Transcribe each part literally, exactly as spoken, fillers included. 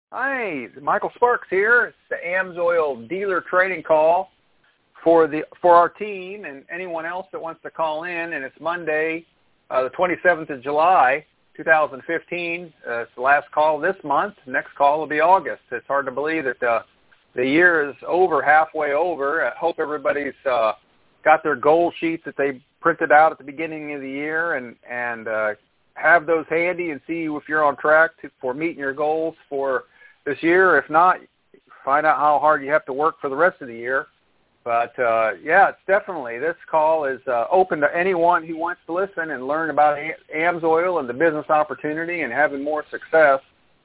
Hi, Michael Sparks here. It's the AMSOIL dealer training call for the for our team and anyone else that wants to call in. And it's Monday, uh, the twenty-seventh of July, two thousand fifteen. Uh, it's the last call this month. Next call will be August. It's hard to believe that uh, the year is over, halfway over. I hope everybody's uh, got their goal sheets that they printed out at the beginning of the year and and uh, have those handy and see if you're on track to, for meeting your goals for this year. If not, find out how hard you have to work for the rest of the year. But, uh, yeah, it's definitely, this call is uh, open to anyone who wants to listen and learn about AMSOIL and the business opportunity and having more success.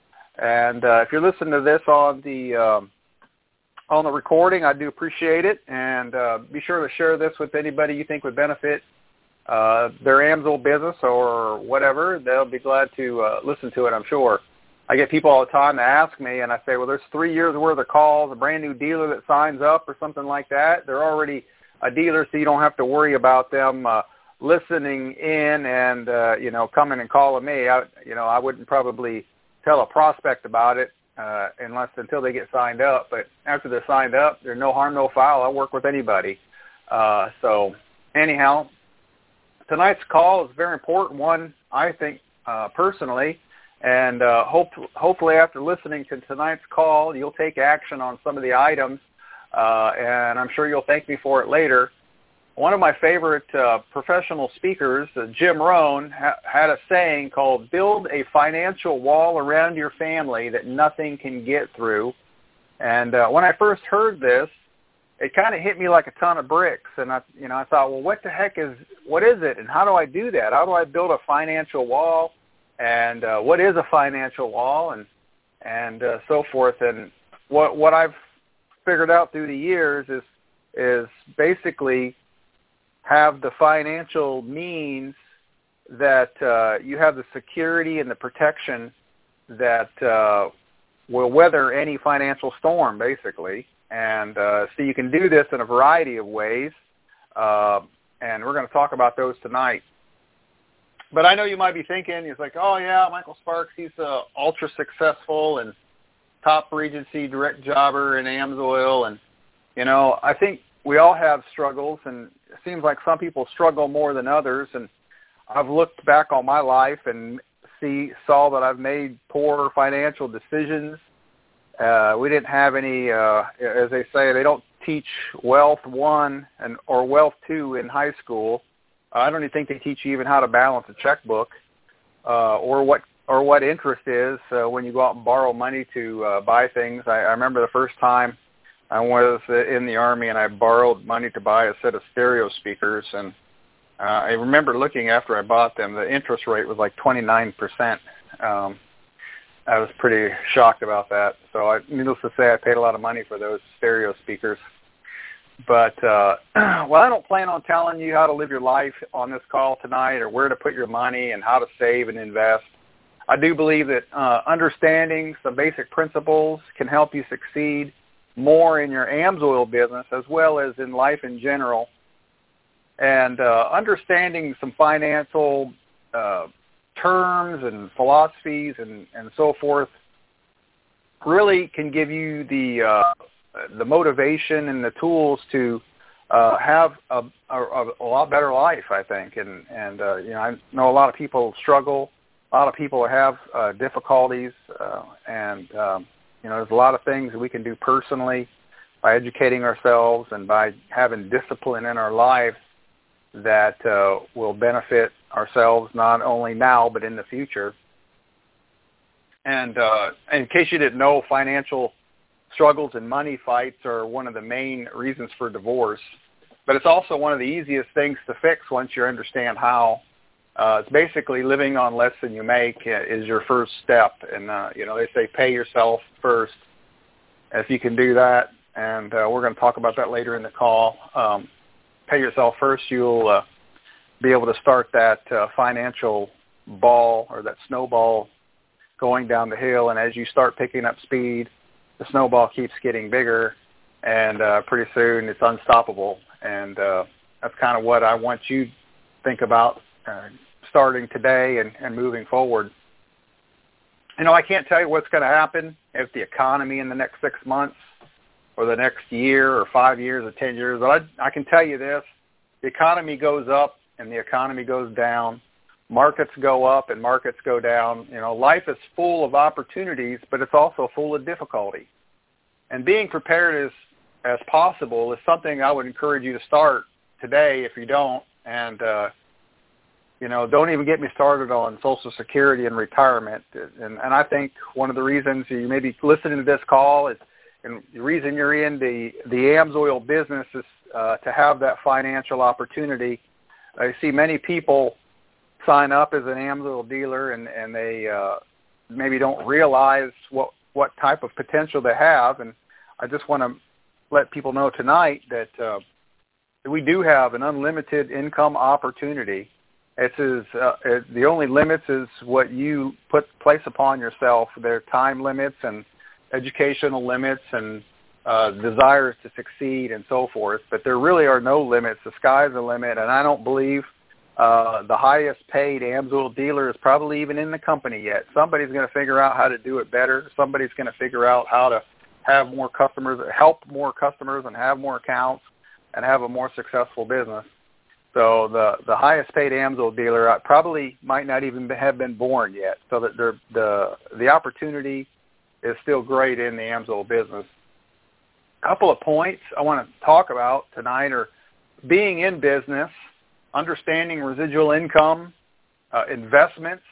And uh, if you're listening to this on the um, on the recording, I do appreciate it. And uh, be sure to share this with anybody you think would benefit uh, their AMSOIL business or whatever. They'll be glad to uh, listen to it, I'm sure. I get people all the time that ask me, and I say, well, there's three years worth of calls, a brand new dealer that signs up or something like that. They're already a dealer, so you don't have to worry about them uh, listening in and, uh, you know, coming and calling me. I, you know, I wouldn't probably tell a prospect about it uh, unless until they get signed up. But after they're signed up, there's no harm, no foul. I work with anybody. Uh, so anyhow, tonight's call is a very important one, I think, uh, personally. And uh, hope, hopefully after listening to tonight's call, you'll take action on some of the items, uh, and I'm sure you'll thank me for it later. One of my favorite uh, professional speakers, uh, Jim Rohn, ha- had a saying called, build a financial wall around your family that nothing can get through. And uh, when I first heard this, it kind of hit me like a ton of bricks. And I, you know, I thought, well, what the heck is, what is it? And how do I do that? How do I build a financial wall? And uh, what is a financial wall, and and uh, so forth. And what what I've figured out through the years is is basically have the financial means that uh, you have the security and the protection that uh, will weather any financial storm, basically. And uh, so you can do this in a variety of ways, uh, and we're going to talk about those tonight. But I know you might be thinking, it's like, oh, yeah, Michael Sparks, he's uh, ultra successful and top Regency direct jobber in AMSOIL. And, you know, I think we all have struggles, and it seems like some people struggle more than others. And I've looked back on my life and see saw that I've made poor financial decisions. Uh, we didn't have any, uh, as they say, they don't teach Wealth One and or Wealth Two in high school. I don't even think they teach you even how to balance a checkbook uh, or what or what interest is uh, when you go out and borrow money to uh, buy things. I, I remember the first time I was in the Army and I borrowed money to buy a set of stereo speakers. And uh, I remember looking after I bought them, the interest rate was like twenty-nine percent. Um, I was pretty shocked about that. So I, needless to say, I paid a lot of money for those stereo speakers. But, uh, well, I don't plan on telling you how to live your life on this call tonight or where to put your money and how to save and invest. I do believe that uh, understanding some basic principles can help you succeed more in your AMSOIL business as well as in life in general. And uh, understanding some financial uh, terms and philosophies and, and so forth really can give you the uh, the motivation and the tools to uh, have a, a, a lot better life, I think. And, and uh, you know, I know a lot of people struggle. A lot of people have uh, difficulties. Uh, and, um, you know, there's a lot of things that we can do personally by educating ourselves and by having discipline in our lives that uh, will benefit ourselves not only now but in the future. And uh, in case you didn't know, financial struggles and money fights are one of the main reasons for divorce, but it's also one of the easiest things to fix once you understand how. Uh, it's basically living on less than you make is your first step, and uh, you know, they say pay yourself first. If you can do that, and uh, we're going to talk about that later in the call, um, pay yourself first, you'll uh, be able to start that uh, financial ball or that snowball going down the hill, and as you start picking up speed, the snowball keeps getting bigger, and uh, pretty soon it's unstoppable. And uh, that's kind of what I want you to think about uh, starting today and, and moving forward. you know, I can't tell you what's going to happen if the economy in the next six months or the next year or five years or ten years. But I, I can tell you this, the economy goes up and the economy goes down. Markets go up and markets go down. You know, life is full of opportunities, but it's also full of difficulty. And being prepared as, as possible is something I would encourage you to start today if you don't. And, uh, you know, don't even get me started on Social Security and retirement. And, and I think one of the reasons you may be listening to this call is, and the reason you're in the, the AMSOIL business is uh, to have that financial opportunity. I see many people sign up as an AMSOIL dealer and, and they uh, maybe don't realize what, what type of potential they have. And I just want to let people know tonight that uh, we do have an unlimited income opportunity. It's is, uh, it, the only limits is what you put place upon yourself. There are time limits and educational limits and uh, desires to succeed and so forth, but there really are no limits. The sky's the limit, and I don't believe uh, the highest paid AMSOIL dealer is probably even in the company yet. Somebody's going to figure out how to do it better. Somebody's going to figure out how to have more customers, help more customers and have more accounts and have a more successful business. So the, the highest paid AMSOIL dealer probably might not even have been born yet. So that the, the, the opportunity is still great in the AMSOIL business. A couple of points I want to talk about tonight are being in business, understanding residual income, uh, investments,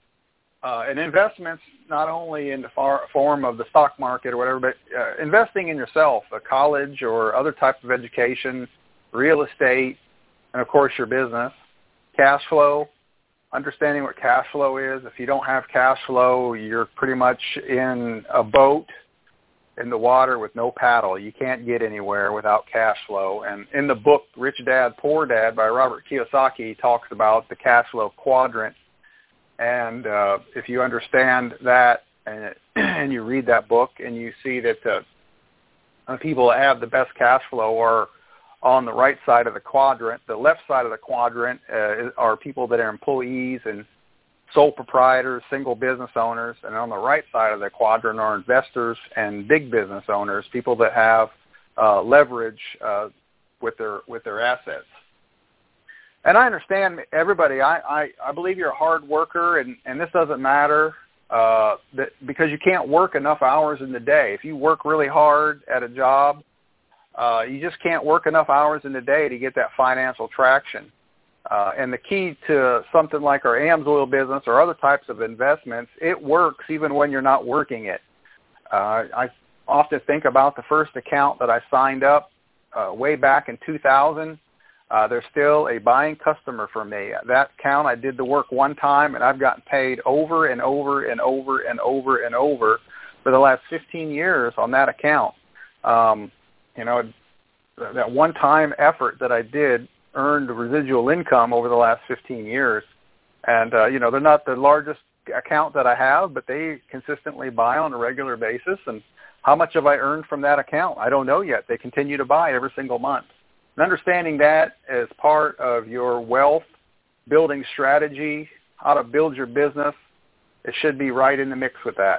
uh, and investments not only in the far, form of the stock market or whatever, but uh, investing in yourself, a college or other types of education, real estate, and, of course, your business. Cash flow, understanding what cash flow is. If you don't have cash flow, you're pretty much in a boat in the water with no paddle. You can't get anywhere without cash flow. And in the book, Rich Dad, Poor Dad by Robert Kiyosaki, talks about the cash flow quadrant. And uh, if you understand that and, and you read that book and you see that uh, people that have the best cash flow are on the right side of the quadrant. The left side of the quadrant uh, are people that are employees and sole proprietors, single business owners, and on the right side of the quadrant are investors and big business owners, people that have uh, leverage uh, with their with their assets. And I understand everybody. I, I, I believe you're a hard worker, and, and this doesn't matter uh, that because you can't work enough hours in the day. If you work really hard at a job, Uh, you just can't work enough hours in the day to get that financial traction. Uh, and the key to something like our AMSOIL business or other types of investments, it works even when you're not working it. Uh, I often think about the first account that I signed up uh, way back in two thousand. Uh, they're still a buying customer for me. That account, I did the work one time, and I've gotten paid over and over and over and over and over for the last fifteen years on that account. Um, You know, that one-time effort that I did earned residual income over the last fifteen years. And, uh, you know, they're not the largest account that I have, but they consistently buy on a regular basis. And how much have I earned from that account? I don't know yet. They continue to buy every single month. And understanding that as part of your wealth building strategy, how to build your business, it should be right in the mix with that.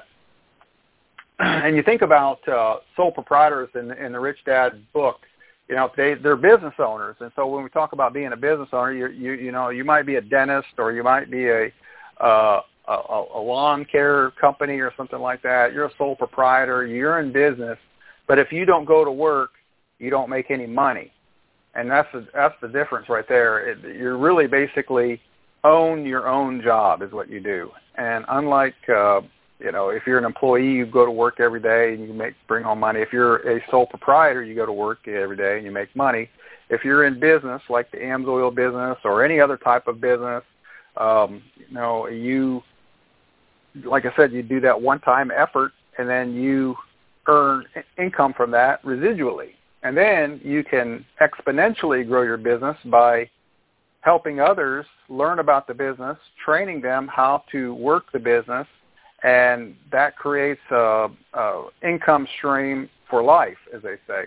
And you think about uh, sole proprietors in, in the Rich Dad book, you know, they, they're business owners. And so when we talk about being a business owner, you you you know, you might be a dentist or you might be a, uh, a, a lawn care company or something like that. You're a sole proprietor. You're in business. But if you don't go to work, you don't make any money. And that's the, that's the difference right there. It, you're really basically own your own job is what you do. And unlike uh, You know, if you're an employee, you go to work every day and you make bring home money. If you're a sole proprietor, you go to work every day and you make money. If you're in business, like the AMSOIL business or any other type of business, um, you know, you, like I said, you do that one-time effort and then you earn income from that residually. And then you can exponentially grow your business by helping others learn about the business, training them how to work the business, and that creates a, a income stream for life, as they say.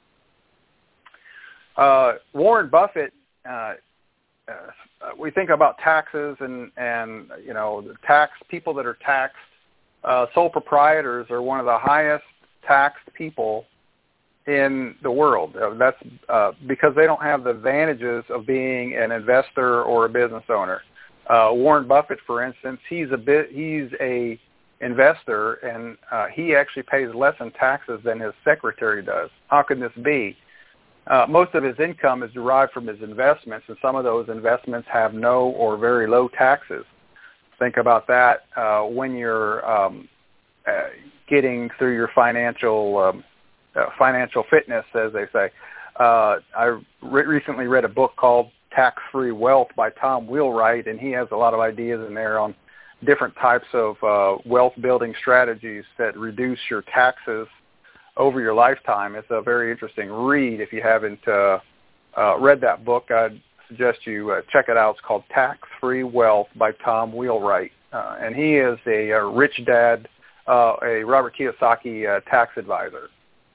Uh, Warren Buffett, uh, uh, we think about taxes and, and, you know, the tax, people that are taxed uh, sole proprietors are one of the highest taxed people in the world. Uh, that's uh, because they don't have the advantages of being an investor or a business owner. Uh, Warren Buffett, for instance, he's a bit he's a investor, and uh, he actually pays less in taxes than his secretary does. How can this be? Uh, most of his income is derived from his investments, and some of those investments have no or very low taxes. Think about that uh, when you're um, uh, getting through your financial um, uh, financial fitness, as they say. Uh, I re- recently read a book called Tax-Free Wealth by Tom Wheelwright, and he has a lot of ideas in there on different types of uh, wealth-building strategies that reduce your taxes over your lifetime. It's a very interesting read. If you haven't uh, uh, read that book, I'd suggest you uh, check it out. It's called Tax-Free Wealth by Tom Wheelwright, uh, and he is a, a rich dad, uh, a Robert Kiyosaki uh, tax advisor.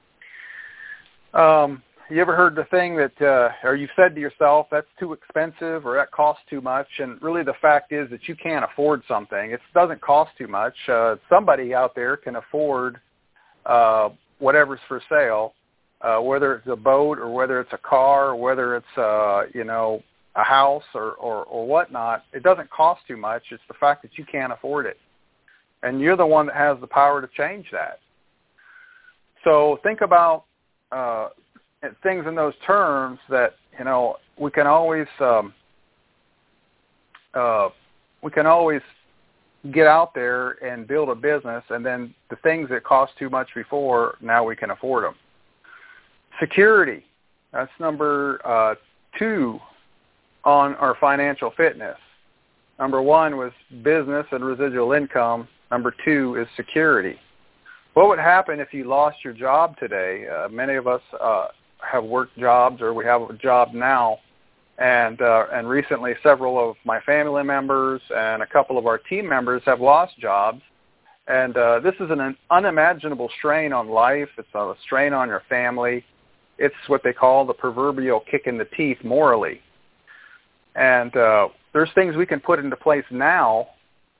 Um, you ever heard the thing that, uh, or you've said to yourself, that's too expensive or that costs too much, and really the fact is that you can't afford something. It doesn't cost too much. Uh, somebody out there can afford uh, whatever's for sale, uh, whether it's a boat or whether it's a car or whether it's, uh, you know, a house or, or, or whatnot. It doesn't cost too much. It's the fact that you can't afford it. And you're the one that has the power to change that. So think about uh, things in those terms that, you know, we can always um, uh, we can always get out there and build a business, and then the things that cost too much before, now we can afford them. Security, that's number uh, two on our financial fitness. Number one was business and residual income. Number two is security. What would happen if you lost your job today? Uh, many of us uh, have worked jobs, or we have a job now, and uh, and recently several of my family members and a couple of our team members have lost jobs, and uh, this is an unimaginable strain on life. It's a strain on your family. It's what they call the proverbial kick in the teeth morally. And uh, there's things we can put into place now,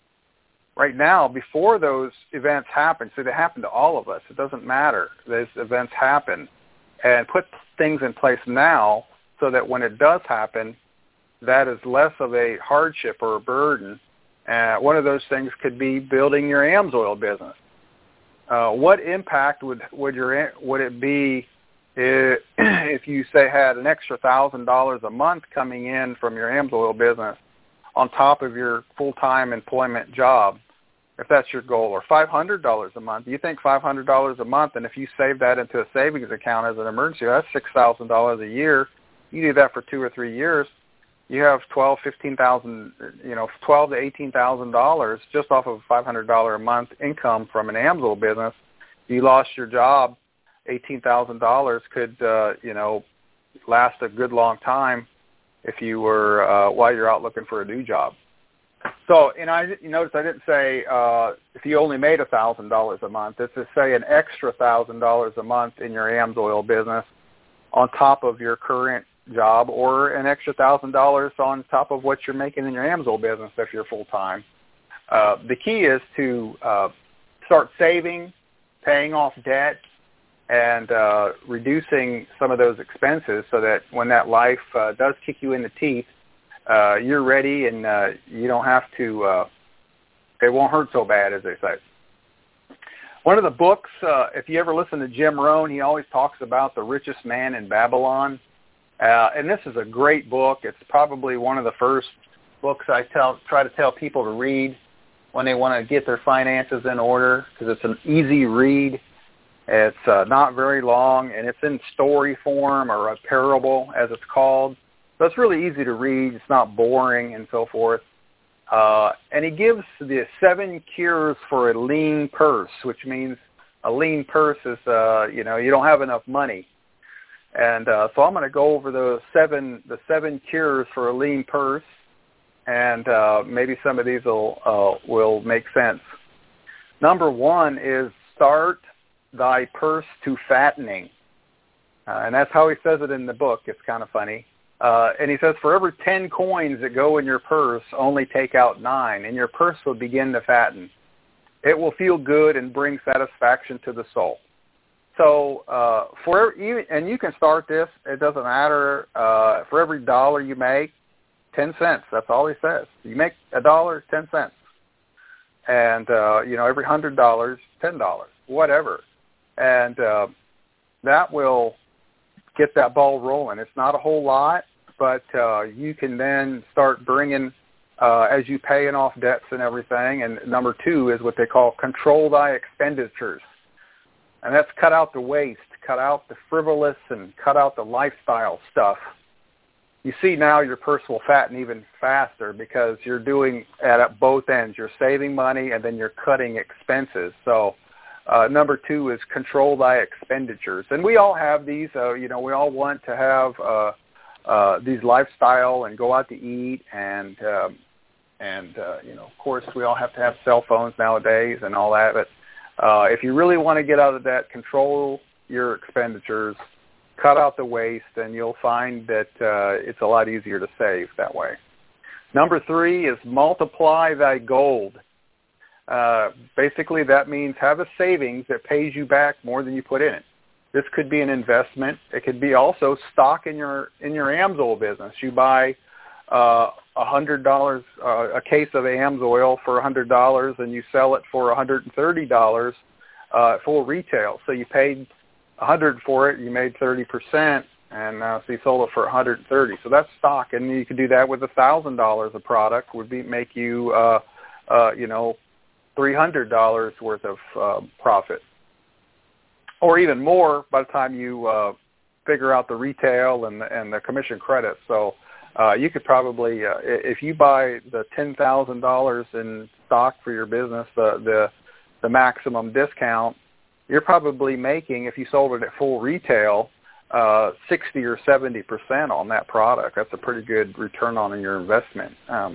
right now, before those events happen. So they happen to all of us. It doesn't matter. Those events happen. And put things in place now so that when it does happen, that is less of a hardship or a burden. Uh, one of those things could be building your AMSOIL business. Uh, what impact would would your would it be if, if you say had an extra thousand dollars a month coming in from your AMSOIL business on top of your full-time employment job, if that's your goal, or five hundred dollars a month? You think five hundred dollars a month, and if you save that into a savings account as an emergency, that's six thousand dollars a year. You do that for two or three years, you have twelve, fifteen thousand, you know, twelve to eighteen thousand dollars just off of five hundred dollars a month income from an AMSOIL business. If you lost your job, eighteen thousand dollars could, uh, you know, last a good long time if you were uh, while you're out looking for a new job. So, and I, you notice I didn't say uh, if you only made one thousand dollars a month. It's to say an extra one thousand dollars a month in your AMSOIL business on top of your current job, or an extra one thousand dollars on top of what you're making in your AMSOIL business if you're full-time. Uh, the key is to uh, start saving, paying off debt, and uh, reducing some of those expenses so that when that life uh, does kick you in the teeth, uh, you're ready and uh, you don't have to, uh, it won't hurt so bad, as they say. One of the books, uh, if you ever listen to Jim Rohn, he always talks about the richest man in Babylon. Uh, and this is a great book. It's probably one of the first books I tell, try to tell people to read when they want to get their finances in order, because it's an easy read. It's uh, not very long, and it's in story form, or a parable, as it's called. So it's really easy to read. It's not boring and so forth. Uh, and he gives the seven cures for a lean purse, which means a lean purse is, uh, you know, you don't have enough money. And uh, so I'm going to go over the seven the seven cures for a lean purse, and uh, maybe some of these will uh, will make sense. Number one is start thy purse to fattening, uh, and that's how he says it in the book. It's kind of funny. Uh, and he says, for every ten coins that go in your purse, only take out nine, and your purse will begin to fatten. it will feel good and bring satisfaction to the soul. So uh, for you, and you can start this. It doesn't matter. Uh, for every dollar you make, ten cents. That's all he says. You make a dollar, ten cents. And uh, you know, every hundred dollars, ten dollars, whatever. And uh, that will get that ball rolling. It's not a whole lot, but uh, you can then start bringing uh, as you paying off debts and everything. And number two is what they call control thy expenditures. And that's cut out the waste, cut out the frivolous, and cut out the lifestyle stuff. You see now your purse will fatten even faster because you're doing it at both ends. You're saving money and then you're cutting expenses. So uh, number two is control thy expenditures. And we all have these. Uh, you know, we all want to have uh, uh, these lifestyle and go out to eat. And, um, and uh, you know, of course, we all have to have cell phones nowadays and all that. But Uh, if you really want to get out of debt, control your expenditures, cut out the waste, and you'll find that uh, it's a lot easier to save that way. Number three is multiply thy gold. Uh, basically, that means have a savings that pays you back more than you put in it. This could be an investment. It could be also stock in your in your AMSOIL business. You buy uh, a hundred dollars uh, a case of AMSOIL for a hundred dollars, and you sell it for a hundred and thirty dollars uh, full retail. So you paid a hundred for it, you made thirty percent, and uh, so you sold it for a hundred and thirty. So that's stock, and you could do that with a thousand dollars a product would be make you uh, uh, you know three hundred dollars worth of uh, profit, or even more by the time you uh, figure out the retail and the, and the commission credit. So. Uh, you could probably, uh, if you buy the ten thousand dollars in stock for your business, the, the the maximum discount, you're probably making, if you sold it at full retail, uh, sixty or seventy percent on that product. That's a pretty good return on your investment, um,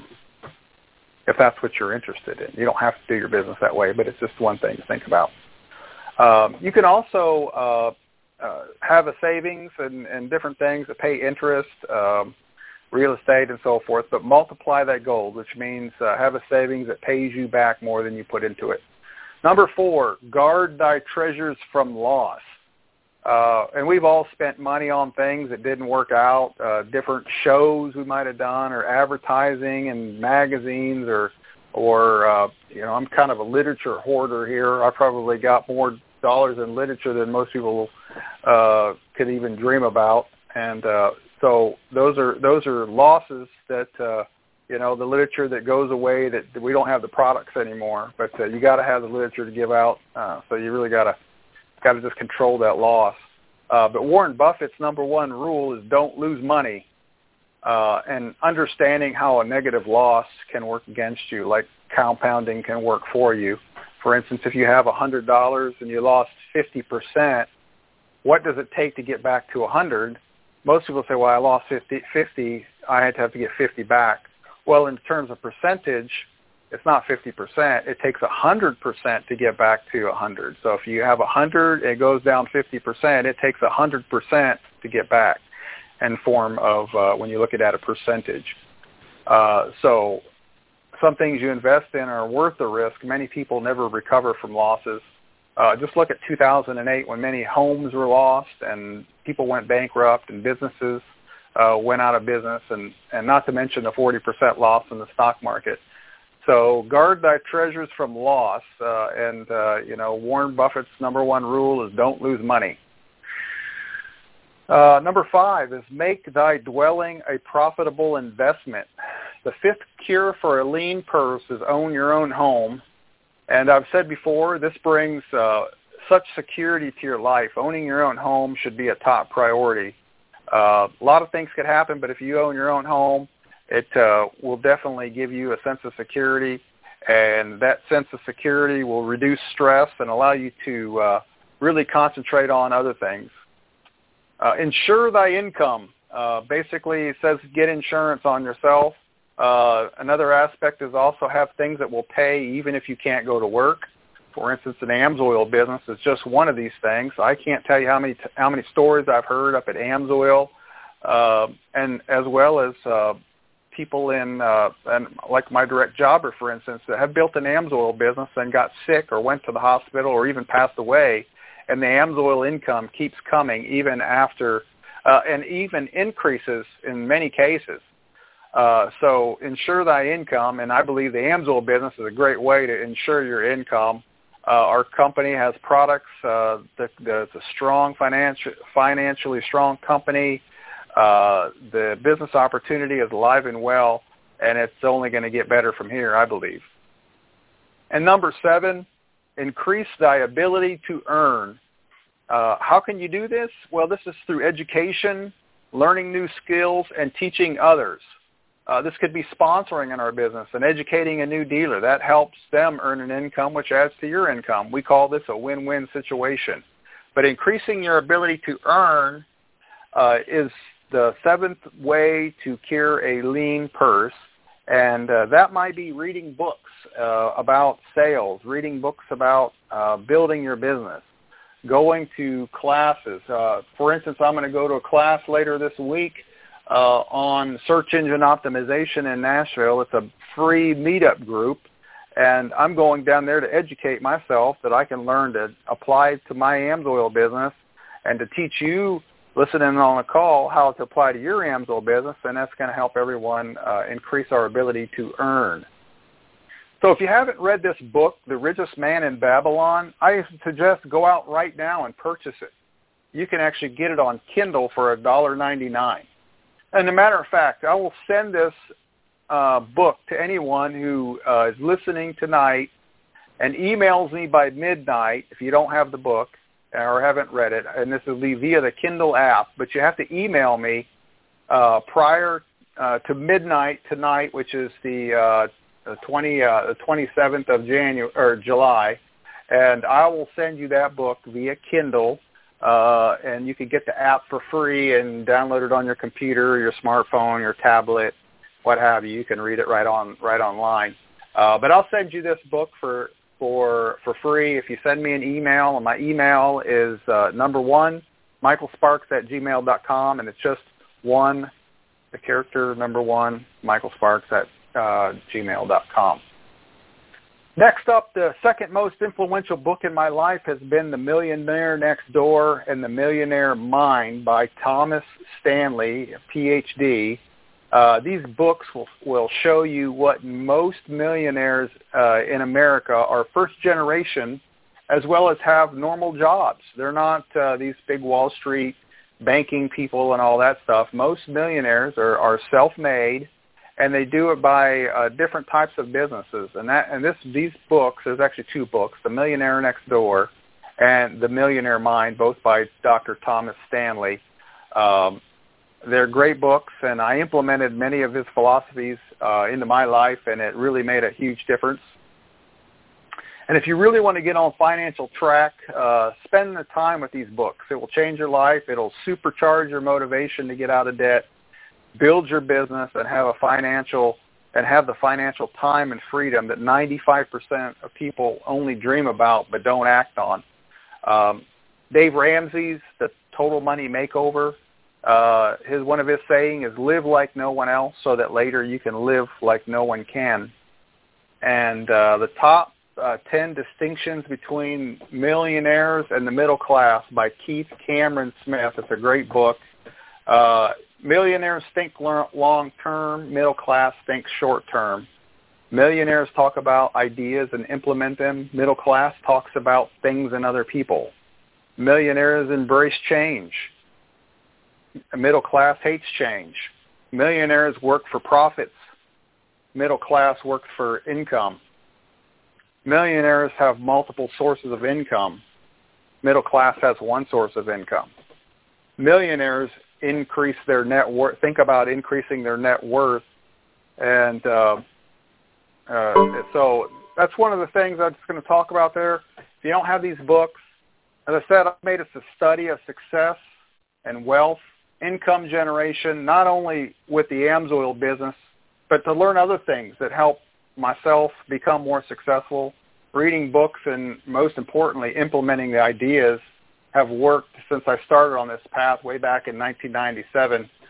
if that's what you're interested in. You don't have to do your business that way, but it's just one thing to think about. Um, you can also uh, uh, have a savings and, and different things that pay interest, um, real estate and so forth, but multiply that gold, which means uh, have a savings that pays you back more than you put into it. Number four, guard thy treasures from loss. Uh, and we've all spent money on things that didn't work out, uh, different shows we might have done, or advertising and magazines, or, or uh, you know, I'm kind of a literature hoarder here. I probably got more dollars in literature than most people uh, could even dream about. And uh, so those are those are losses that uh, you know the literature that goes away, that, that we don't have the products anymore. But uh, you got to have the literature to give out. Uh, so you really got to got to just control that loss. Uh, but Warren Buffett's number one rule is don't lose money, uh, and understanding how a negative loss can work against you, like compounding can work for you. For instance, if you have a hundred dollars and you lost fifty percent, what does it take to get back to a hundred? Most people say, well, I lost fifty, fifty, I had to have to get fifty back. Well, in terms of percentage, it's not fifty percent. It takes one hundred percent to get back to one hundred. So if you have one hundred, it goes down fifty percent. It takes one hundred percent to get back in form of uh, when you look at it at a percentage. Uh, so some things you invest in are worth the risk. Many people never recover from losses. Uh, just look at two thousand eight when many homes were lost and people went bankrupt and businesses uh, went out of business, and, and not to mention the forty percent loss in the stock market. So guard thy treasures from loss, uh, and, uh, you know, Warren Buffett's number one rule is don't lose money. Uh, number five is make thy dwelling a profitable investment. The fifth cure for a lean purse is own your own home. And I've said before, this brings uh, such security to your life. Owning your own home should be a top priority. Uh, a lot of things could happen, but if you own your own home, it uh, will definitely give you a sense of security, and that sense of security will reduce stress and allow you to uh, really concentrate on other things. Uh, insure thy income. Uh, basically, it says get insurance on yourself. Uh, another aspect is also have things that will pay even if you can't go to work. For instance, an AMSOIL business is just one of these things. I can't tell you how many t- how many stories I've heard up at AMSOIL, uh, and as well as uh, people in, uh, and like my direct jobber, for instance, that have built an AMSOIL business and got sick or went to the hospital or even passed away, and the AMSOIL income keeps coming even after, uh, and even increases in many cases. Uh, so insure thy income, and I believe the AMSOIL business is a great way to insure your income. Uh, our company has products. Uh, the, the, it's a strong financial, financially strong company. Uh, the business opportunity is alive and well, and it's only going to get better from here, I believe. And number seven, increase thy ability to earn. Uh, how can you do this? Well, this is through education, learning new skills, and teaching others. Uh, this could be sponsoring in our business and educating a new dealer. That helps them earn an income, which adds to your income. We call this a win-win situation. But increasing your ability to earn uh, is the seventh way to cure a lean purse, and uh, that might be reading books uh, about sales, reading books about uh, building your business, going to classes. Uh, for instance, I'm going to go to a class later this week uh, on search engine optimization in Nashville. It's a free meetup group, and I'm going down there to educate myself that I can learn to apply it to my AMSOIL business and to teach you listening on a call how to apply to your AMSOIL business, and that's going to help everyone uh, increase our ability to earn. So if you haven't read this book, The Richest Man in Babylon, I suggest go out right now and purchase it. You can actually get it on Kindle for one dollar ninety-nine. And as a matter of fact, I will send this uh, book to anyone who uh, is listening tonight and emails me by midnight if you don't have the book or haven't read it, and this will be via the Kindle app, but you have to email me uh, prior uh, to midnight tonight, which is the, uh, the, twenty, uh, the twenty-seventh of January or July, and I will send you that book via Kindle, uh, and you can get the app for free and download it on your computer, your smartphone, your tablet, what have you. You can read it right on right online. Uh, but I'll send you this book for for for free if you send me an email, and my email is uh, number one, michael sparks at gmail dot com, and it's just one, the character number one, michael sparks at uh, gmail dot com. Next up, the second most influential book in my life has been The Millionaire Next Door and The Millionaire Mind by Thomas Stanley, P H D. Uh, these books will, will show you what most millionaires uh, in America are first generation, as well as have normal jobs. They're not uh, these big Wall Street banking people and all that stuff. Most millionaires are, are self-made, and they do it by uh, different types of businesses. And that and this these books, there's actually two books, The Millionaire Next Door and The Millionaire Mind, both by Doctor Thomas Stanley. Um, They're great books, and I implemented many of his philosophies uh, into my life, and it really made a huge difference. And if you really want to get on financial track, uh, spend the time with these books. It will change your life. It'll supercharge your motivation to get out of debt, build your business, and have a financial and have the financial time and freedom that ninety-five percent of people only dream about but don't act on. Um, Dave Ramsey's The Total Money Makeover. Uh, his one of his saying is, live like no one else so that later you can live like no one can. And uh, the top uh, ten distinctions between millionaires and the middle class by Keith Cameron Smith. It's a great book. Uh, millionaires think long term, middle class thinks short term. Millionaires talk about ideas and implement them. Middle class talks about things and other people. Millionaires embrace change. Middle class hates change. Millionaires work for profits. Middle class works for income. Millionaires have multiple sources of income. Middle class has one source of income. Millionaires increase their net worth, think about increasing their net worth. And uh, uh, so that's one of the things I'm just going to talk about there. If you don't have these books, as I said, I've made it a study of success and wealth, income generation, not only with the AMSOIL business, but to learn other things that help myself become more successful. Reading books and, most importantly, implementing the ideas have worked since I started on this path way back in nineteen ninety-seven.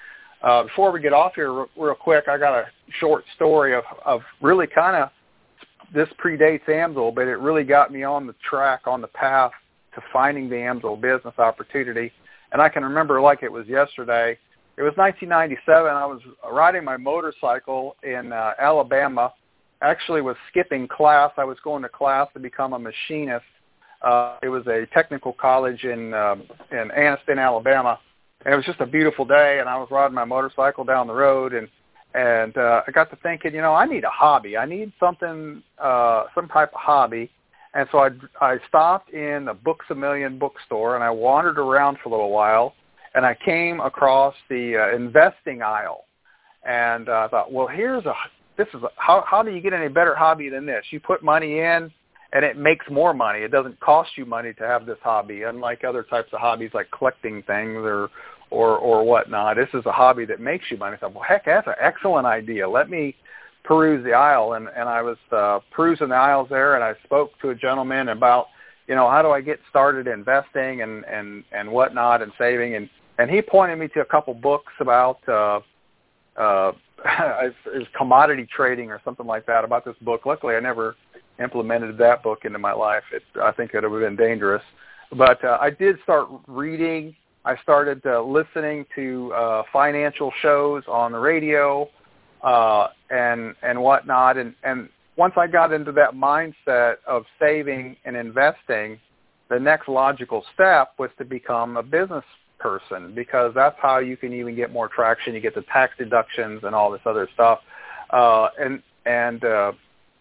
Uh, before we get off here real, real quick, I got a short story of, of really kind of, this predates AMSOIL, but it really got me on the track, on the path to finding the AMSOIL business opportunity. And I can remember like it was yesterday. It was nineteen ninety-seven. I was riding my motorcycle in uh, Alabama. Actually was skipping class. I was going to class to become a machinist. Uh, it was a technical college in uh, in Anniston, Alabama. And it was just a beautiful day, and I was riding my motorcycle down the road, and and uh, I got to thinking, you know, I need a hobby. I need something, uh, some type of hobby. And so I, I stopped in the Books A Million bookstore, and I wandered around for a little while, and I came across the uh, investing aisle. And uh, I thought, well, here's a, this is a, how, how do you get any better hobby than this? You put money in, and it makes more money. It doesn't cost you money to have this hobby, unlike other types of hobbies like collecting things or or, or whatnot. This is a hobby that makes you money. I thought, well, heck, that's an excellent idea. Let me peruse the aisle. And, and I was uh, perusing the aisles there, and I spoke to a gentleman about, you know, how do I get started investing and, and, and whatnot and saving. And, and he pointed me to a couple books about uh, uh, is commodity trading or something like that about this book. Luckily, I never implemented that book into my life. It, I think it would have been dangerous. But uh, I did start reading. I started uh, listening to uh, financial shows on the radio uh, and and whatnot. And, and once I got into that mindset of saving and investing, the next logical step was to become a business person, because that's how you can even get more traction. You get the tax deductions and all this other stuff. Uh, and and uh,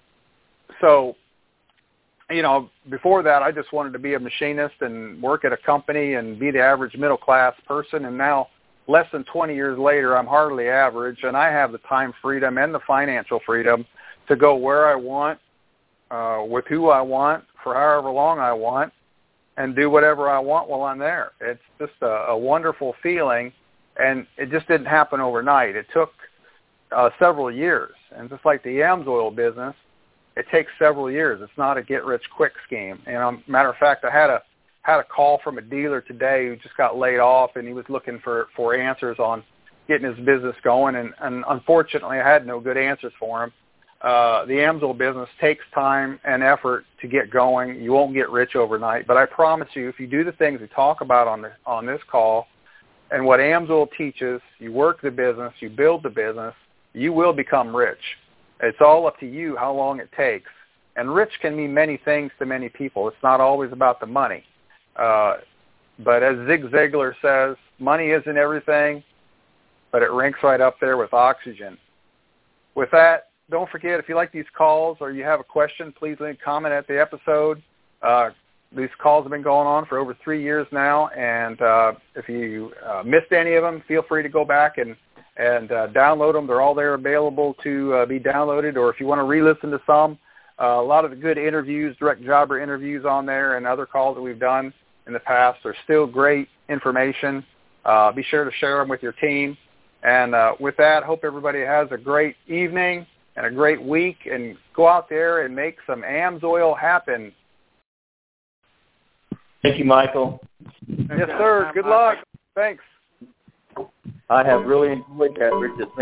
so, you know, before that, I just wanted to be a machinist and work at a company and be the average middle-class person. And now, less than twenty years later, I'm hardly average, and I have the time freedom and the financial freedom to go where I want, uh, with who I want, for however long I want, and do whatever I want while I'm there. It's just a, a wonderful feeling, and it just didn't happen overnight. It took uh, several years. And just like the AMSOIL business, it takes several years. It's not a get-rich-quick scheme. And um, matter of fact, I had a had a call from a dealer today who just got laid off, and he was looking for, for answers on getting his business going. And, and unfortunately, I had no good answers for him. Uh, the AMSOIL business takes time and effort to get going. You won't get rich overnight. But I promise you, if you do the things we talk about on, the, on this call and what AMSOIL teaches, you work the business, you build the business, you will become rich. It's all up to you how long it takes. And rich can mean many things to many people. It's not always about the money. Uh, but as Zig Ziglar says, money isn't everything, but it ranks right up there with oxygen. With that, don't forget, if you like these calls or you have a question, please leave a comment at the episode. Uh, these calls have been going on for over three years now, and uh, if you uh, missed any of them, feel free to go back and and uh, download them. They're all there available to uh, be downloaded, or if you want to re-listen to some, uh, a lot of the good interviews, direct jobber interviews on there and other calls that we've done in the past are still great information. Uh, be sure to share them with your team. And uh, with that, hope everybody has a great evening and a great week, and go out there and make some AMSOIL happen. Thank you, Michael. Yes, sir. Good luck. Thanks. I have really enjoyed that, Richard.